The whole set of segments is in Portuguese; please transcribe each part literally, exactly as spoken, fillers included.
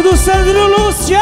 abraço do Sandro Lúcio.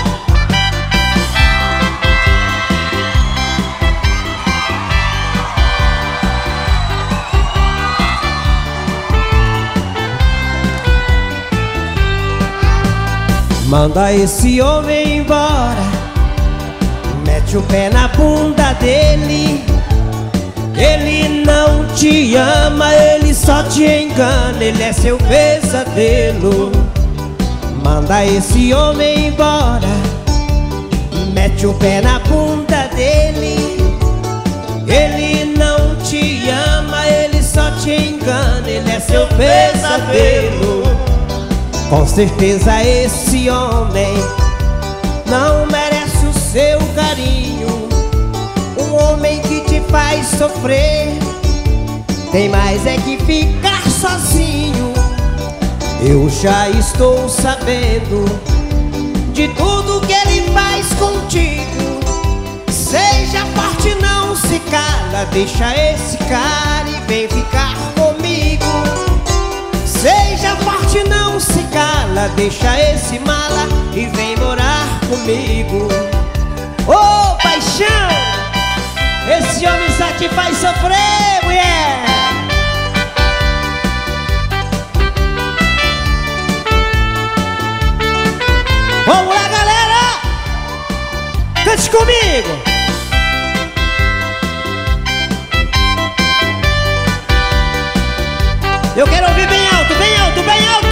Manda esse homem embora, mete o pé na bunda dele. Ele não te ama, ele só te engana, ele é seu pesadelo. Manda esse homem embora, mete o pé na bunda dele. Ele não te ama, ele só te engana, ele é seu pesadelo. Com certeza esse homem não merece o seu carinho. Um homem que te faz sofrer, tem mais é que ficar sozinho. Eu já estou sabendo de tudo que ele faz contigo. Seja forte, não se cala, deixa esse cara e vem ficar comigo. Seja forte, não se cala, deixa esse mala e vem morar comigo. Ô oh, paixão, esse homem só te faz sofrer, mulher. Vamos lá, galera, cante comigo. Eu quero ouvir bem alto, bem alto, bem alto.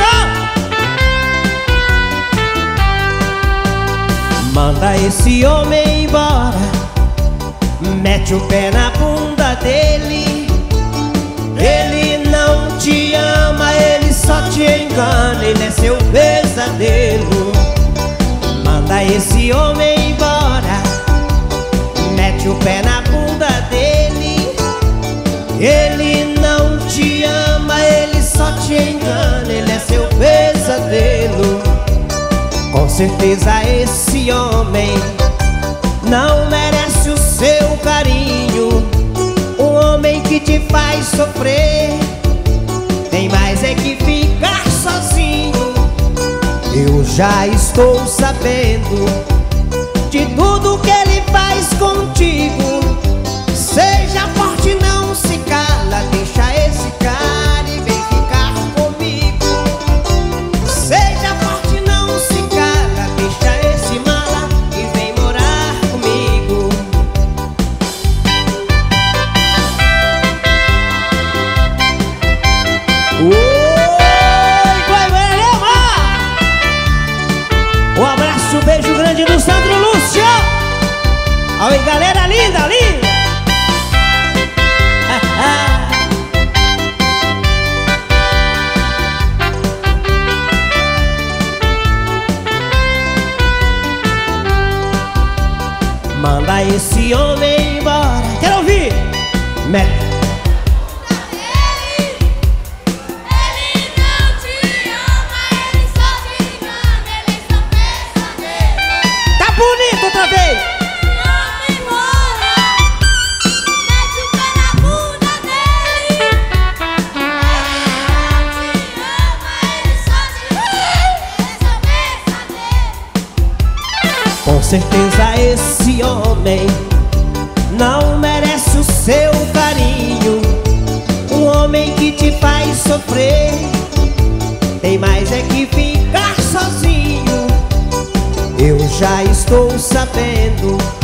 Manda esse homem embora, mete o pé na bunda dele. Ele não te ama, ele só te engana, ele é seu pesadelo. Manda esse homem embora, mete o pé na bunda dele. Ele não te ama, ele só te engana, ele é seu pesadelo. Com certeza esse homem não merece o seu carinho. Um homem que te faz sofrer, tem mais é que ficar sozinho. Eu já estou sabendo de tudo que ele faz contigo. Seja forte, não se cala, deixa esse cara e vem ficar comigo. Seja forte, não se cala, deixa esse mala e vem morar comigo. Oi, Cleber Lema! Um abraço, um beijo grande do Sandro Lúcio. Oi, galera linda, linda. Manda esse homem embora. Quero ouvir. Mete. Ele, ele não te ama, ele só te engana, ele é seu pesadelo. Tá bonito outra vez. Homem embora, mete o pé na bunda dele. Ele não te ama, ele só te engana, ele é seu pesadelo. Com certeza esse homem não merece o seu carinho. Um homem que te faz sofrer, tem mais é que ficar sozinho. Eu já estou sabendo